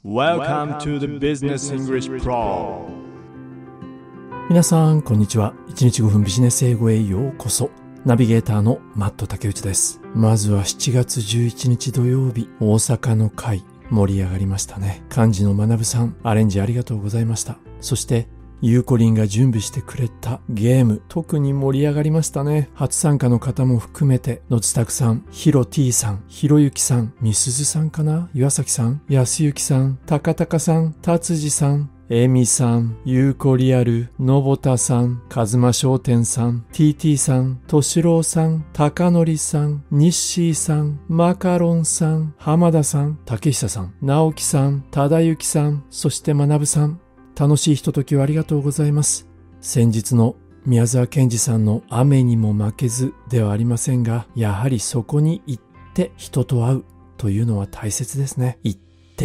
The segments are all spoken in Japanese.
Welcome to the Business English Pro。 皆さんこんにちは。1日5分ビジネス英語へようこそ。ナビゲーターのマット竹内です。まずは7月11日土曜日、大阪の会盛り上がりましたね。漢字の学さん、アレンジありがとうございました。そしてゆうこりんが準備してくれたゲーム、特に盛り上がりましたね。初参加の方も含めて、のつたくさん、ひろ T さん、ひろゆきさん、みすずさんかな、岩崎さん、やすゆきさん、たかたかさん、たつじさん、えみさん、ゆうこリアル、のぼたさん、かずま商店さん、TT さん、としろうさん、たかのりさん、にっしーさん、マカロンさん、浜田さん、たけひささん、なおきさん、ただゆきさん、そしてまなぶさん。楽しいひとときをありがとうございます。先日の宮沢賢治さんの雨にも負けずではありませんが、やはりそこに行って人と会うというのは大切ですね。行って、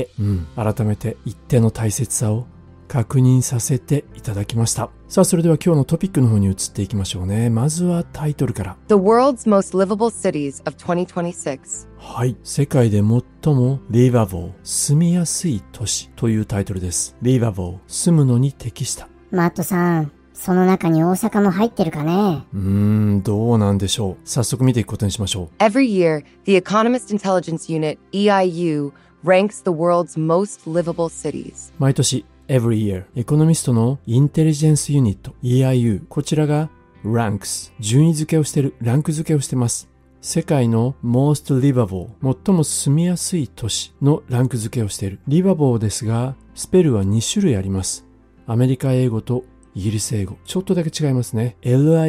改めて行っての大切さを確認させていただきました。さあ、それでは今日のトピックの方に移っていきましょうね。まずはタイトルから。 The world's most livable cities of 2026。 はい。世界で最も livable 住みやすい都市というタイトルです。livable 住むのに適した。 マットさん、その中に大阪も入ってるかね？ どうなんでしょう。早速見ていくことにしましょう。 Every year, the Economist Intelligence Unit, EIU, ranks the world's most livable cities. 毎年Every year エコノミストのインテリジェンスユニット EIU こちらが ranks 順位付けをしてるランク付けをしてます。世界の most livable 最も住みやすい都市のランク付けをしている。 livable ですがスペルは2種類あります。アメリカ英語とイギリス英語ちょっとだけ違いますね。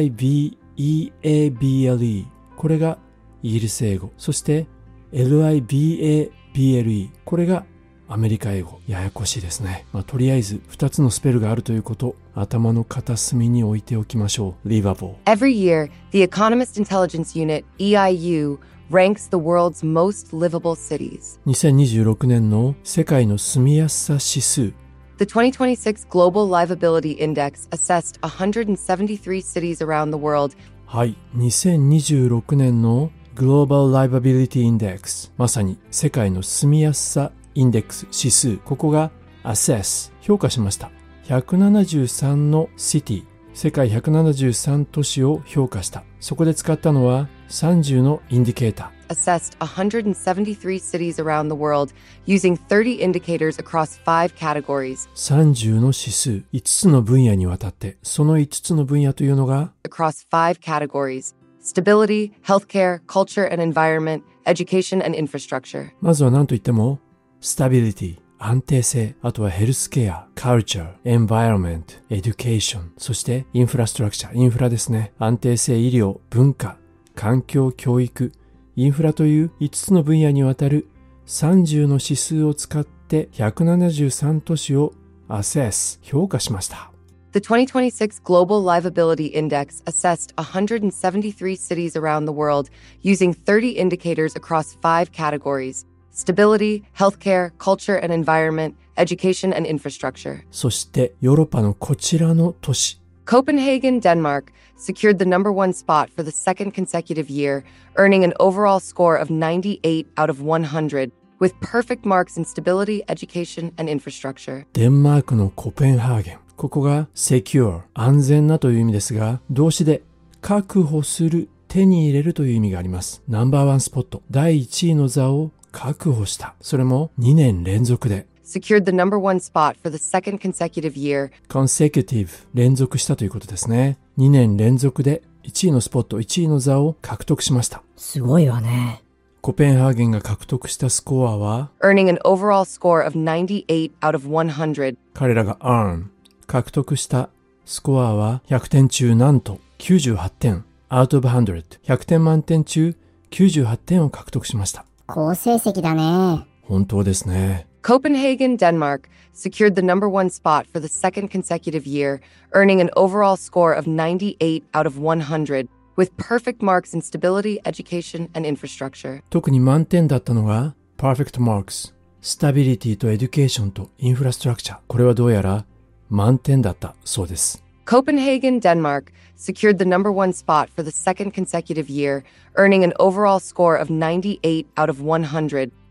LIVEABLE これがイギリス英語、そして LIBABLE これがアメリカ英語。ややこしいですね。とりあえず2つのスペルがあるということ頭の片隅に置いておきましょう。 livable。 Every year, the Economist Intelligence Unit, EIU, ranks the world's most livable cities. 2026年の世界の住みやすさ指数。 The 2026 Global Livability Index assessed 173 cities around the world. はい。2026年の Global Livability Index、 まさに世界の住みやすさインデックス指数、ここが assess 評価しました。173のシティ、世界173都市を評価した。そこで使ったのは30のインディケーター。 Assessed 173 cities around the world using 30 indicators across 5 categories. 30の指数、5つの分野にわたって、その5つの分野というのが Across 5 categories. Stability, healthcare, culture and environment, education and infrastructure. まずは何と言ってもスタビリティ、安定性、あとはヘルスケア、カルチャー、エンバイロメント、エデュケーション、そしてインフラストラクチャー、インフラですね。安定性、医療、文化、環境、教育、インフラという5つの分野にわたる30の指数を使って173都市をアセス、評価しました。 The 2026 Global Livability Index assessed 173 cities around the world using 30 indicators across 5 categories. Stability, healthcare, culture and environment, education and infrastructure. そしてヨーロッパのこちらの都市。 Copenhagen, Denmark, secured the number one spot for the second consecutive year, earning an overall score of 98 out of 100, with perfect marks in stability, education and infrastructure. デンマークのコペンハーゲン。ここが secure、安全なという意味ですが、動詞で確保する、手に入れるという意味があります。ナンバーワンスポット、第1位の座を確保した。それも2年連続で。 Secured the number one spot for the second consecutive year. consecutive 連続したということですね。2年連続で1位のスポット、1位の座を獲得しました。 すごいわね。 コペンハーゲンが獲得したスコアは earning an overall score of 98 out of 100. 彼らが earn 獲得したスコアは100点中なんと98点 out of 100 100点満点中98点を獲得しました。 好成績だね。 本当ですね。 Copenhagen, Denmark, secured the number one spot for the second consecutive year, earning an overall score of 98 out of 100, with perfect marks in stability, education, and infrastructure. 特に満点だったのが perfect marks、スタビリティとエデュケーションとインフラストラクチャー。これはどうやら満点だったそうです。 Copenhagen, Denmark, secured the number one spot for the second consecutive year, earning an overall score of 98 out of 100,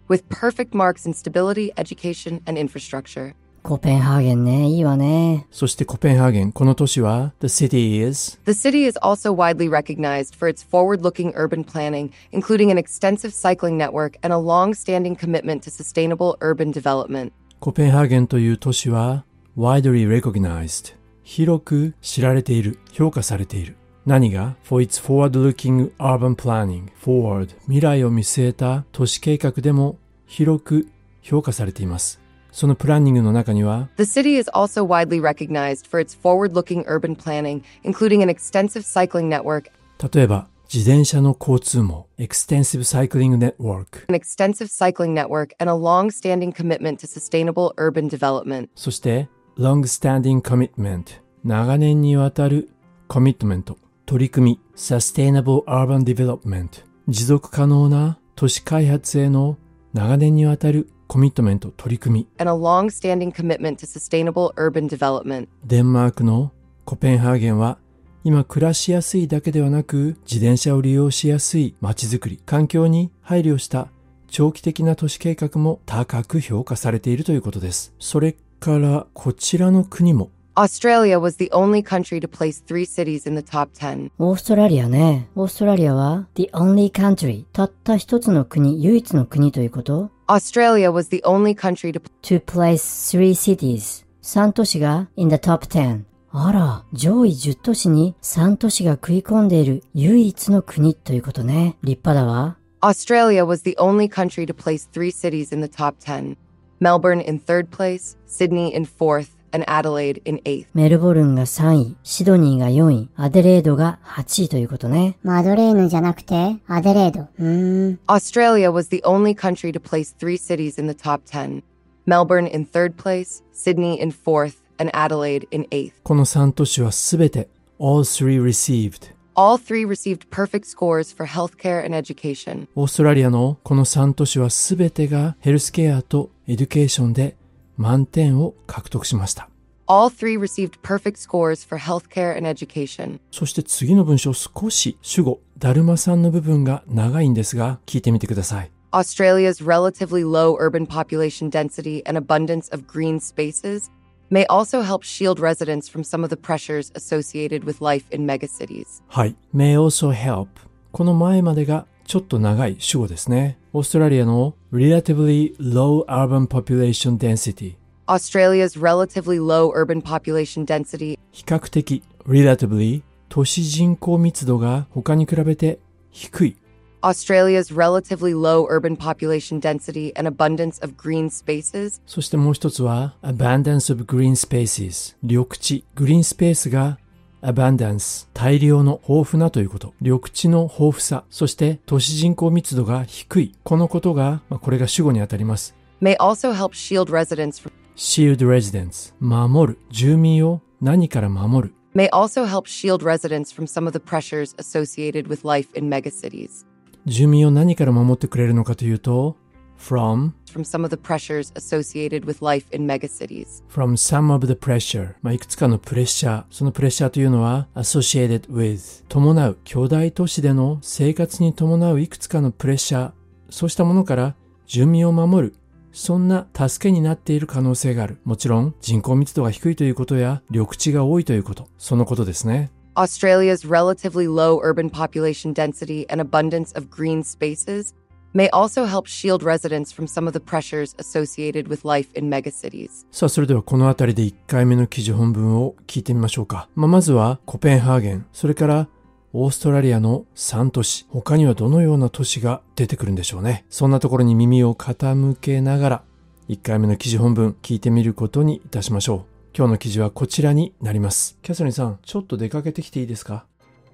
with perfect marks in stability, education, and infrastructure. コペンハーゲンね、いいわね。 そしてコペンハーゲン、この都市は The city is The city is also widely recognized for its forward-looking urban planning, including an extensive cycling network and a long-standing commitment to sustainable urban development. コペンハーゲンという都市は widely recognized 広く知られている、評価されている。何が for its forward-looking urban planning forward 未来を見据えた都市計画でも広く評価されています。そのプランニングの中には The city is also widely recognized for its forward-looking urban planning, including an extensive cycling network, 例えば自転車の交通網 extensive cycling network an extensive cycling network, and a long-standing commitment to sustainable urban development. そして long-standing commitment 長年にわたるコミットメント取り組み sustainable urban development 持続可能な都市開発への長年にわたるコミットメント取り組み and a long-standing commitment to sustainable urban development. デンマークのコペンハーゲンは今暮らしやすいだけではなく自転車を利用しやすい街づくり、環境に配慮した長期的な都市計画も高く評価されているということです。それからこちらの国も Australia was the only country to place 3 cities in the top 10. オーストラリアね。オーストラリアは the only country たった一つの国、唯一の国ということ Australia was the only country to place 3 cities 3都市が in the top 10あら、上位10都市に3都市が食い込んでいる唯一の国ということね。立派だわ。 Australia was the only country to place 3 cities in the top 10. Melbourne in 3rd place, Sydney in 4th, and Adelaide in 8th. メルボルンが3位、シドニーが4位、アデレードが8位ということね。 マドレーヌじゃなくてアデレード。 Australia was the only country to place 3 cities in the top 10. Melbourne in 3rd place, Sydney in 4th, and Adelaide in 8th. この3都市はすべて all three received All 3 received perfect scores for healthcare and education. オーストラリアのこの3都市はすべてがヘルスケアとエデュケーションで満点を獲得しました。 All 3 received perfect scores for healthcare and education. そして次の文章少し主語だるまさんの部分が長いんですが聞いてみてください。 Australia's relatively low urban population density and abundance of green spaces may also help shield residents from some of the pressures associated with life in megacities. はい。may also help この前までがちょっと長い主語ですね。オーストラリアの relatively low urban population density Australia's relatively low urban population density 比較的 relatively 都市人口密度が他に比べて低い Australia's relatively low urban population density and abundance of green spaces そしてもう一つは abundance of green spaces 緑地グリーンスペースが abundance 大量の豊富なということ緑地の豊富さそして都市人口密度が低いこのことが、これが主語にあたります may also help shield residents from shield residents 守る住民を何から守る may also help shield residents from some of the pressures associated with life in megacities. 住民を何から守ってくれるのかというと from some of the pressures associated with life in megacities. from some of the pressure いくつかのプレッシャーそのプレッシャーというのは associated with 伴う巨大都市での生活に伴ういくつかのプレッシャーそうしたものから住民を守るそんな助けになっている可能性があるもちろん人口密度が低いということや緑地が多いということそのことですね Australia's relatively low urban population density and abundance of green spaces may also help shield residents from some of the pressures associated with life in megacities. さあ、それではこのあたりで1回目の記事本文を聞いてみましょうか。まずはコペンハーゲン、それからオーストラリアの3都市、他にはどのような都市が出てくるんでしょうね。そんなところに耳を傾けながら1回目の記事本文聞いてみることにいたしましょう。今日の記事はこちらになります。キャサリンさん、ちょっと出かけてきていいですか？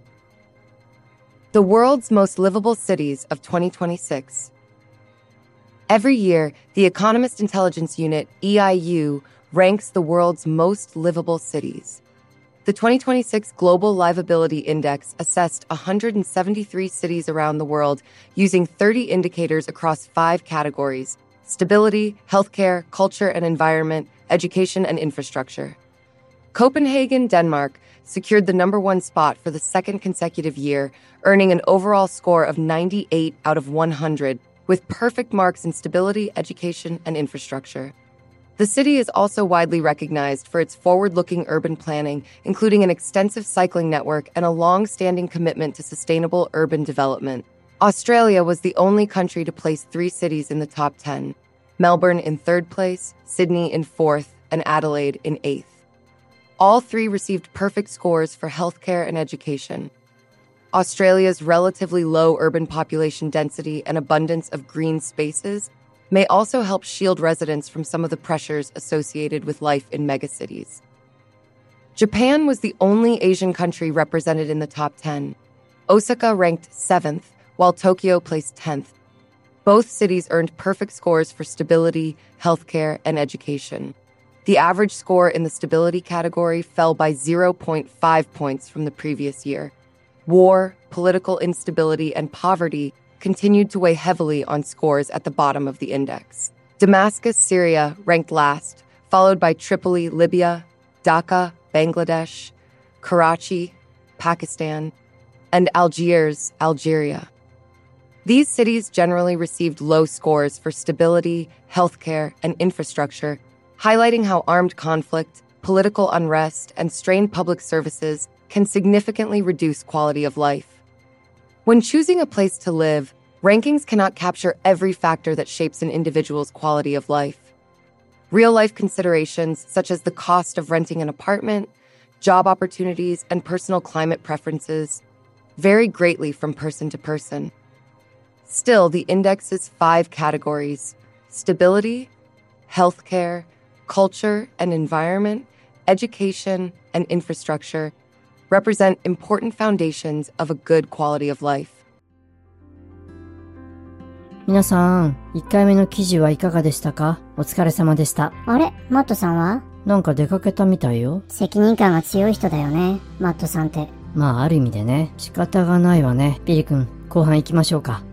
The world's most livable cities of 2026. Every year, the Economist Intelligence Unit, EIU, ranks the world's most livable cities. The 2026 Global Livability Index assessed 173 cities around the world using 30 indicators across 5 categories: stability, healthcare, culture and environment, education and infrastructure. Copenhagen, Denmark, secured the number 1 spot for the second consecutive year, earning an overall score of 98 out of 100, with perfect marks in stability, education, and infrastructure. The city is also widely recognized for its forward-looking urban planning, including an extensive cycling network and a long-standing commitment to sustainable urban development. Australia was the only country to place 3 cities in the top 10. Melbourne in 3rd place, Sydney in 4th, and Adelaide in 8th. All 3 received perfect scores for healthcare and education. Australia's relatively low urban population density and abundance of green spaces may also help shield residents from some of the pressures associated with life in megacities. Japan was the only Asian country represented in the top 10. Osaka ranked 7th, while Tokyo placed 10th. Both cities earned perfect scores for stability, healthcare, and education. The average score in the stability category fell by 0.5 points from the previous year. War, political instability, and poverty continued to weigh heavily on scores at the bottom of the index. Damascus, Syria, ranked last, followed by Tripoli, Libya, Dhaka, Bangladesh, Karachi, Pakistan, and Algiers, Algeria. These cities generally received low scores for stability, healthcare, and infrastructure, highlighting how armed conflict, political unrest, and strained public services can significantly reduce quality of life. When choosing a place to live, rankings cannot capture every factor that shapes an individual's quality of life. Real-life considerations, such as the cost of renting an apartment, job opportunities, and personal climate preferences, vary greatly from person to person. Still, the index's 5 categories: stability, healthcare, culture and environment, education, and infrastructure represent important foundations of a good quality of life. 皆さん、1回目の記事はいかがでしたか？お疲れ様でした。 あれマットさんは？ なんか出かけたみたいよ。 責任感が強い人だよね、マットさんって。 まあある意味でね、仕方がないわね。ビリ君、後半行きましょうか。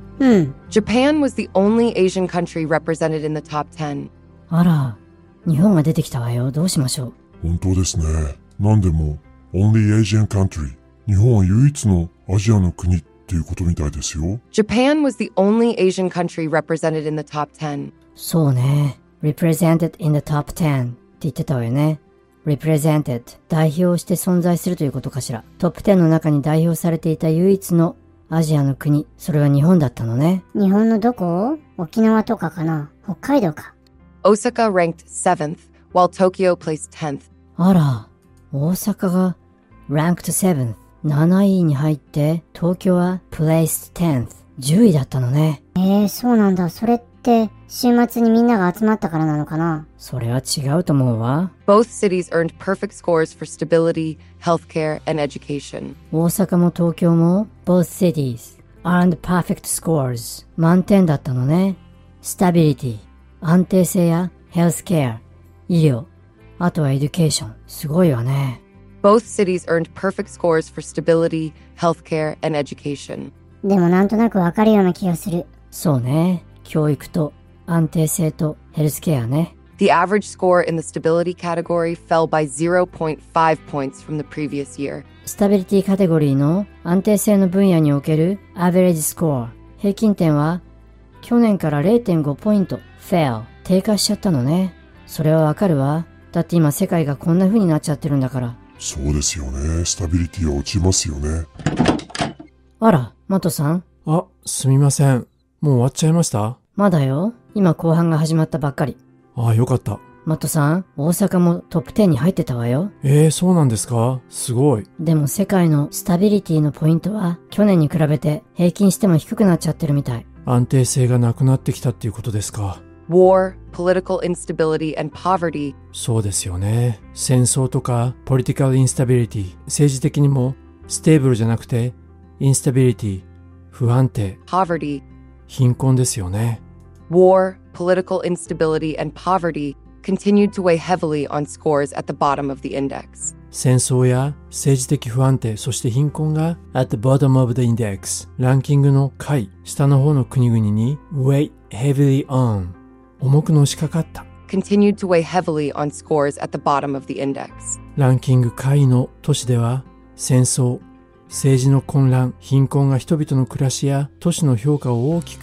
Japan was the only Asian country represented in the top 10. あら、日本が出てきたわよ。どうしましょう。 本当ですね。なんでもOnly Asian country. 日本は唯一のアジアの国っていうことみたいですよ。 Japan was the only Asian country represented in the top 10. そうね。represented in the top 10 って言ってたわよね。represented 代表して存在するということかしら。トップ10の中に代表されていた唯一のアジアの国。それは日本だったのね。 日本のどこ？沖縄とかかな？北海道か。 Osaka ranked 7th, while Tokyo placed 10th. あら、大阪がranked 7th 7位に入って東京は placed 10th 10位だったのね。 そうなんだ。それって週末にみんなが集まったからなのかな？ それは違うと思うわ。 Both cities earned perfect scores for stability, healthcare, and education. 大阪も東京も both cities earned perfect scores 満点だったのね。stability 安定性や healthcare 医療、あとは education すごいわね。 Both cities earned perfect scores for stability, healthcare, and education. でもなんとなくわかるような気がする。 そうね。教育と安定性とヘルスケアね。 The average score in the stability category fell by 0.5 points from the previous year. スタビリティカテゴリーの安定性の分野における average score 平均点は去年から 0.5 ポイント fell 低下しちゃったのね。それはわかるわ。だって今世界がこんな風になっちゃってるんだから。 そうですよね。スタビリティは落ちますよね。 あら、マトさん。 あ、すみません。もう終わっちゃいました？ まだよ。今後半が始まったばっかり。 あ、よかった。 マトさん、大阪もトップ10に入ってたわよ。 そうなんですか？すごい。 でも世界のスタビリティのポイントは去年に比べて平均しても低くなっちゃってるみたい。 安定性がなくなってきたっていうことですか。 War, political instability, and poverty. そうですよね。戦争とか political instability 政治的にもステーブルじゃなくて instability 不安定 Poverty. 貧困ですよね。 War, political instability, and poverty continued to weigh heavily on scores at the bottom of the index. 戦争や政治的不安定、そして貧困が at the bottom of the index ランキングの下位、下の方の国々に weigh heavily on 重くのしかかった。 Continued to weigh heavily on scores at the bottom of the index. ランキング下位の都市では戦争、政治の混乱、貧困が人々の暮らしや都市の評価を大きく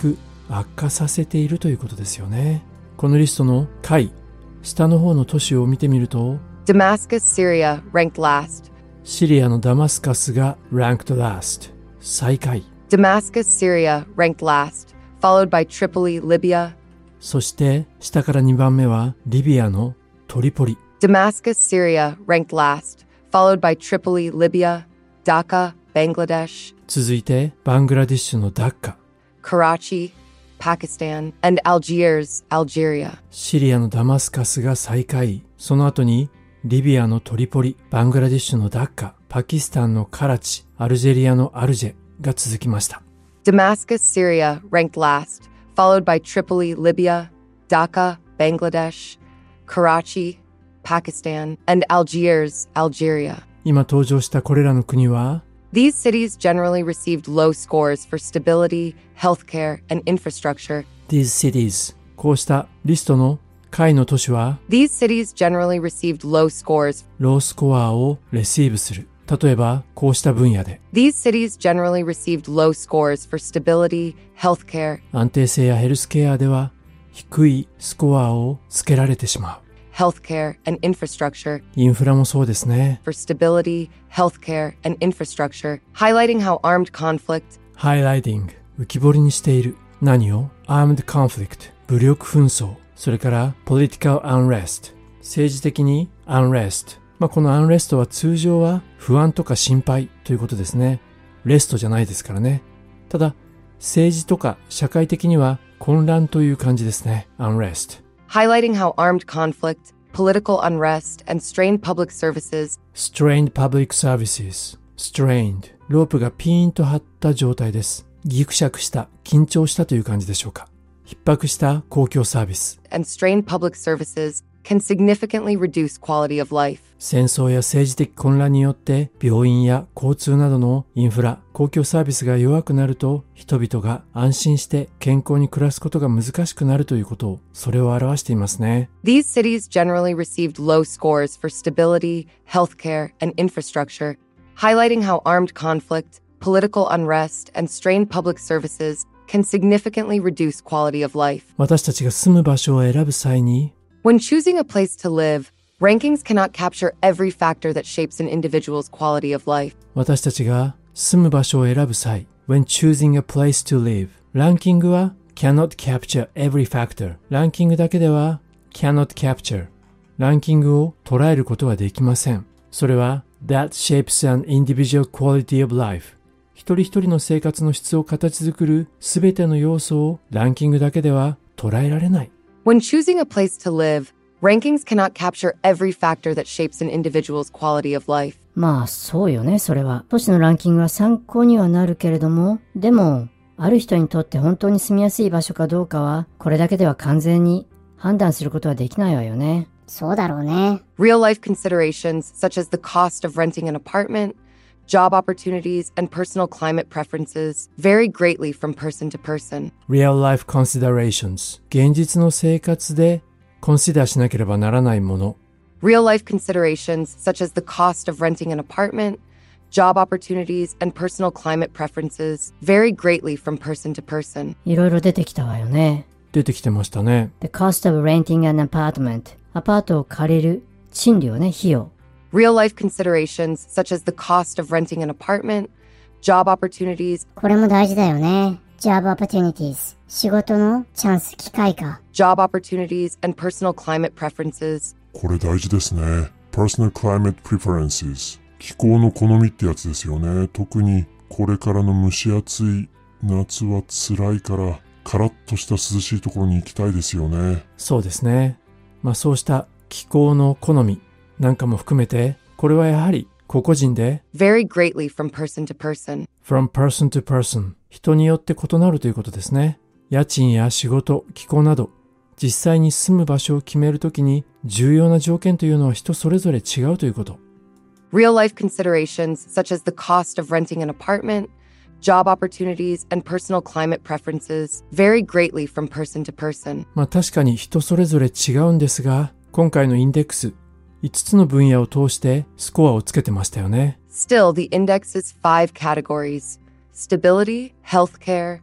悪化させているということですよね。このリストの下位、下の方の都市を見てみると、 Damascus, Syria, ranked last. シリアのダマスカスが ranked last、最下位。 Damascus, Syria, ranked last, followed by Tripoli, Libya. そして下から2番目はリビアのトリポリ。 Damascus, Syria, ranked last, followed by Tripoli, Libya, Dhaka, Bangladesh, 続いてバングラディッシュのダッカ。 Karachi, Pakistan, and Algiers, Algeria. シリアのダマスカスが最下位。その後にリビアのトリポリ、バングラディッシュのダッカ、パキスタンのカラチ、アルジェリアのアルジェが続きました。 Damascus, Syria, ranked last, followed by Tripoli, Libya, Dhaka, Bangladesh, Karachi, Pakistan, and Algiers, Algeria. 今登場したこれらの国は、 These cities generally received low scores for stability, healthcare, and infrastructure. These cities、こうしたリストの下位の都市は、 These cities generally received low scores. ロースコアをレシーブする。例えば、こうした分野で、 These cities generally received low scores for stability, healthcare, 安定性やヘルスケアでは低いスコアをつけられてしまう。 healthcare, and infrastructure. インフラもそうですね。 For stability, healthcare, and infrastructure, highlighting how armed conflict, highlighting、浮き彫りにしている。何を armed conflict、武力紛争。それから political unrest、政治的に unrest。この unrest は通常は不安とか心配ということですね。レストじゃないですからね。ただ、政治とか社会的には混乱という感じですね。unrest。 highlighting how armed conflict, political unrest, and strained public services, strained public services。strained。ロープがピーンと張った状態です。ギクシャクした、緊張したという感じでしょうか。逼迫した公共サービス。 and strained public services can significantly reduce quality of life. 戦争や政治的混乱によって病院や交通などのインフラ、公共サービスが弱くなると人々が安心して健康に暮らすことが難しくなるということを、それを表していますね。 These cities generally received low scores for stability, healthcare, and infrastructure, highlighting how armed conflict, political unrest, and strained public services can significantly reduce quality of life. 私たちが住む場所を選ぶ際に、 When choosing a place to live, rankings cannot capture every factor that shapes an individual's quality of life. 私たちが住む場所を選ぶ際、when choosing a place to live、ランキングは cannot capture every factor。ランキングだけでは cannot capture。ランキングを捉えることはできません。それは that shapes an individual quality of life。一人一人の生活の質を形作るすべての要素をランキングだけでは捉えられない。 When choosing a place to live, rankings cannot capture every factor that shapes an individual's quality of life. まあそうよね、それは。都市のランキングは参考にはなるけれども、でも、ある人にとって本当に住みやすい場所かどうかは、これだけでは完全に判断することはできないわよね。 そうだろうね。 Real life considerations such as the cost of renting an apartment, job opportunities, and personal climate preferences vary greatly from person to person. Real life considerations。現実の生活でコンシダーしなければならないもの。 Real life considerations such as the cost of renting an apartment, job opportunities, and personal climate preferences vary greatly from person to person. いろいろ出てきたわよね。 出てきてましたね。 The cost of renting an apartment。アパートを借りる賃料ね、費用。 Real life considerations such as the cost of renting an apartment, job opportunities, これも大事だよね。job opportunities。仕事のチャンス、機会か。 job opportunities, and personal climate preferences. これ大事ですね。Personal climate preferences。気候の好みってやつですよね。特にこれからの蒸し暑い夏は辛いから、カラッとした涼しいところに行きたいですよね。 そうですね。そうした気候の好みなんかも含めて、これはやはり個々人で vary greatly from person to person. from person to person。人によって異なるということですね。家賃や仕事、気候など、実際に住む場所を決めるときに重要な条件というのは人それぞれ違うということ。 Real life considerations such as the cost of renting an apartment, job opportunities, and personal climate preferences vary greatly from person to person. 確かに人それぞれ違うんですが、今回のインデックス、5つの分野を通してスコアをつけてましたよね。 Still, the index is 5 categories: stability, healthcare,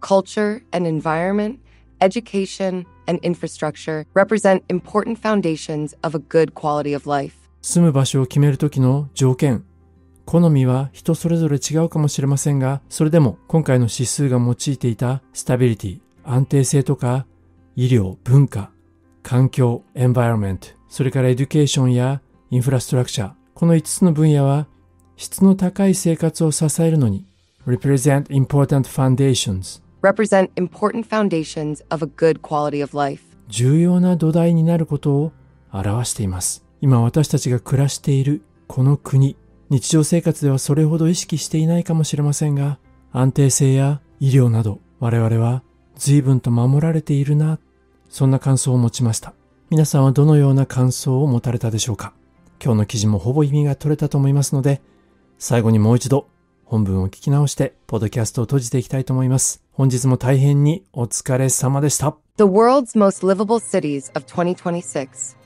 culture and environment, education and infrastructure represent important foundations of a good quality of life. 住む場所を決めるときの条件、好みは人それぞれ違うかもしれませんが、それでも今回の指数が用いていたスタビリティ、安定性とか、医療、文化、環境、エンバイロメント、それからエデュケーションやインフラストラクチャー、この5つの分野は質の高い生活を支えるのにrepresent important foundations of a good quality of life. 重要な土台になることを表しています。今私たちが暮らしているこの国、日常生活ではそれほど意識していないかもしれませんが、安定性や医療など我々は随分と守られているな、そんな感想を持ちました。皆さんはどのような感想を持たれたでしょうか。今日の記事もほぼ意味が取れたと思いますので、最後にもう一度本文を聞き直してポッドキャストを閉じていきたいと思います。本日も大変にお疲れ様でした。 The world's most livable cities of 2026.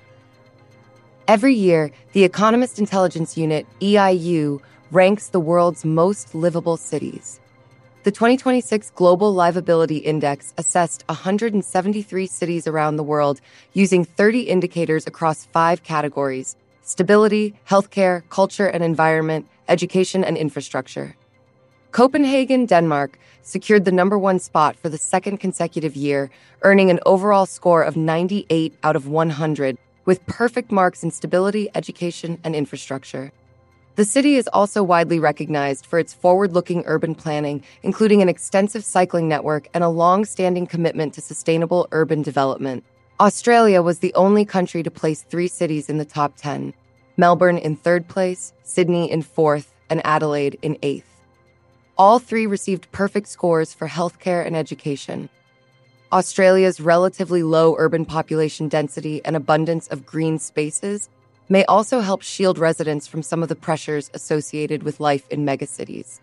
Every year, the Economist Intelligence Unit, EIU, ranks the world's most livable cities. The 2026 Global Livability Index assessed 173 cities around the world using 30 indicators across 5 categories: stability, healthcare, culture and environment, education and infrastructure. Copenhagen, Denmark, secured the number 1 spot for the second consecutive year, earning an overall score of 98 out of 100, with perfect marks in stability, education, and infrastructure. The city is also widely recognized for its forward-looking urban planning, including an extensive cycling network and a long-standing commitment to sustainable urban development. Australia was the only country to place 3 cities in the top 10. Melbourne in 3rd place, Sydney in 4th, and Adelaide in 8th. All 3 received perfect scores for healthcare and education. Australia's relatively low urban population density and abundance of green spaces may also help shield residents from some of the pressures associated with life in megacities.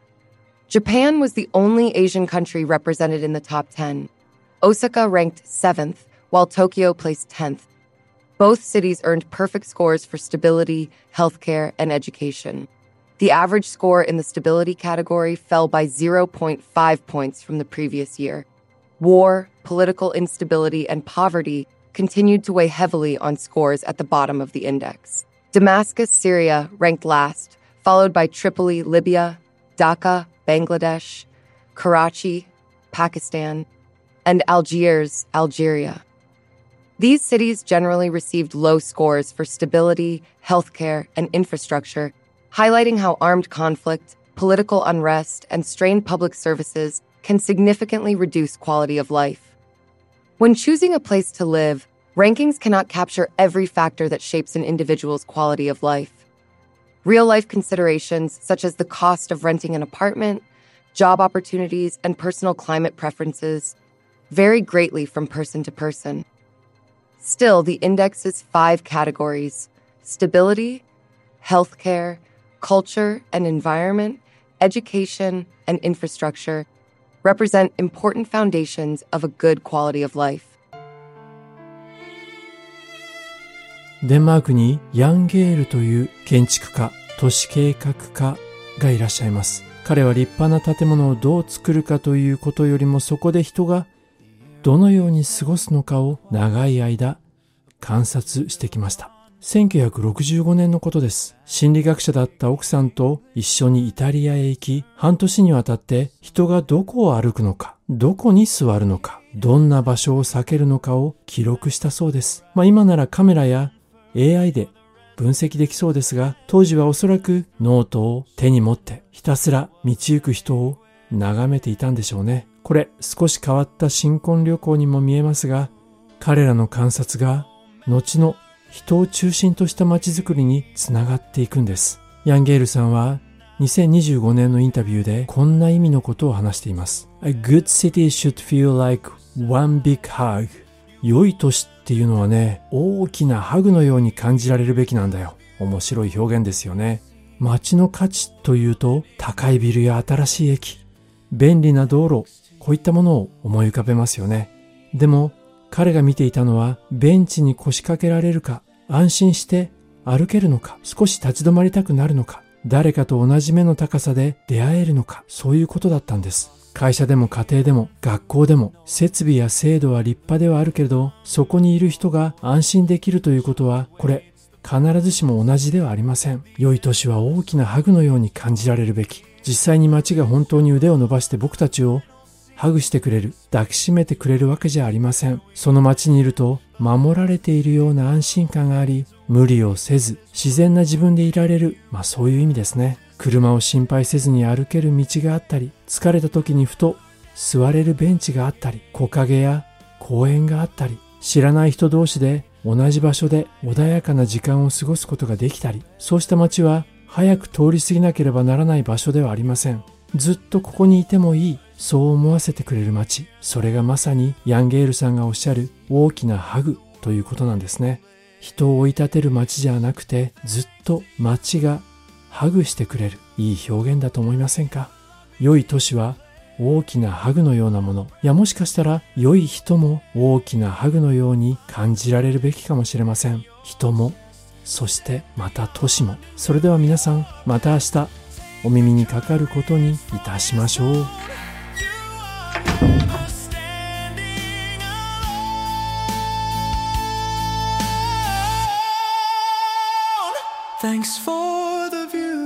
Japan was the only Asian country represented in the top 10. Osaka ranked 7th, while Tokyo placed 10th. Both cities earned perfect scores for stability, healthcare, and education. The average score in the stability category fell by 0.5 points from the previous year. War, political instability, and poverty continued to weigh heavily on scores at the bottom of the index. Damascus, Syria, ranked last, followed by Tripoli, Libya, Dhaka, Bangladesh, Karachi, Pakistan, and Algiers, Algeria. These cities generally received low scores for stability, healthcare, and infrastructure, highlighting how armed conflict, political unrest, and strained public services can significantly reduce quality of life. When choosing a place to live, rankings cannot capture every factor that shapes an individual's quality of life. Real-life considerations, such as the cost of renting an apartment, job opportunities, and personal climate preferences, vary greatly from person to person. Still, the index's 5 categories: stability, healthcare, culture and environment, education, and infrastructure represent important foundations of a good quality of life. デンマークにヤンゲールという建築家、都市計画家がいらっしゃいます。彼は立派な建物をどう作るかということよりも、そこで人がどのように過ごすのかを長い間観察してきました。1965年のことです。心理学者だった奥さんと一緒にイタリアへ行き、半年にわたって人がどこを歩くのか、どこに座るのか、どんな場所を避けるのかを記録したそうです。今ならカメラや AI で分析できそうですが、当時はおそらくノートを手に持ってひたすら道行く人を眺めていたんでしょうね。これ少し変わった新婚旅行にも見えますが、彼らの観察が後の人を中心とした街づくりにつながっていくんです。ヤンゲールさんは2025年のインタビューでこんな意味のことを話しています。A good city should feel like one big hug. 良い都市っていうのはね、大きなハグのように感じられるべきなんだよ。面白い表現ですよね。街の価値というと、高いビルや新しい駅、便利な道路、こういったものを思い浮かべますよね。でも彼が見ていたのは、ベンチに腰掛けられるか、安心して歩けるのか、少し立ち止まりたくなるのか、誰かと同じ目の高さで出会えるのか、そういうことだったんです。 会社でも家庭でも学校でも設備や制度は立派ではあるけれど、そこにいる人が安心できるということは、これ必ずしも同じではありません。良い都市は大きなハグのように感じられるべき。実際に街が本当に腕を伸ばして僕たちをハグしてくれる、抱きしめてくれるわけじゃありません。その街にいると守られているような安心感があり、無理をせず自然な自分でいられる、そういう意味ですね。車を心配せずに歩ける道があったり、疲れた時にふと座れるベンチがあったり、木陰や公園があったり、知らない人同士で同じ場所で穏やかな時間を過ごすことができたり、そうした街は早く通り過ぎなければならない場所ではありません。ずっとここにいてもいい、そう思わせてくれる街。それがまさにヤンゲールさんがおっしゃる大きなハグということなんですね。人を追い立てる街じゃなくて、ずっと街がハグしてくれる、いい表現だと思いませんか？良い都市は大きなハグのようなもの、いやもしかしたら良い人も大きなハグのように感じられるべきかもしれません。人も、そしてまた都市も。それでは皆さん、また明日お耳にかかることにいたしましょう。 Thanks for the view,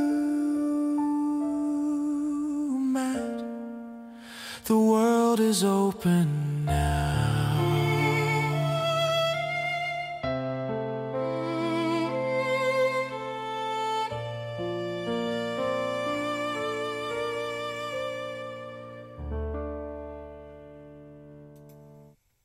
Matt. The world is open now.